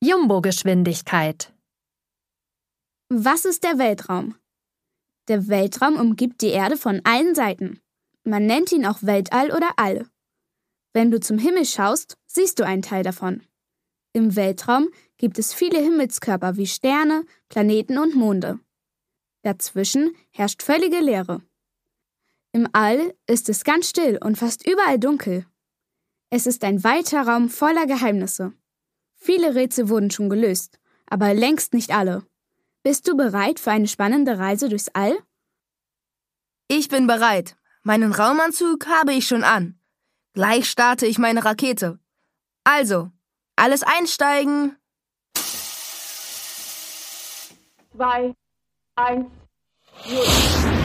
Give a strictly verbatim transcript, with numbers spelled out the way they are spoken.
Jumbo-Geschwindigkeit. Was ist der Weltraum? Der Weltraum umgibt die Erde von allen Seiten. Man nennt ihn auch Weltall oder All. Wenn du zum Himmel schaust, siehst du einen Teil davon. Im Weltraum gibt es viele Himmelskörper wie Sterne, Planeten und Monde. Dazwischen herrscht völlige Leere. Im All ist es ganz still und fast überall dunkel. Es ist ein weiter Raum voller Geheimnisse. Viele Rätsel wurden schon gelöst, aber längst nicht alle. Bist du bereit für eine spannende Reise durchs All? Ich bin bereit. Meinen Raumanzug habe ich schon an. Gleich starte ich meine Rakete. Also, alles einsteigen. Zwei, eins, null.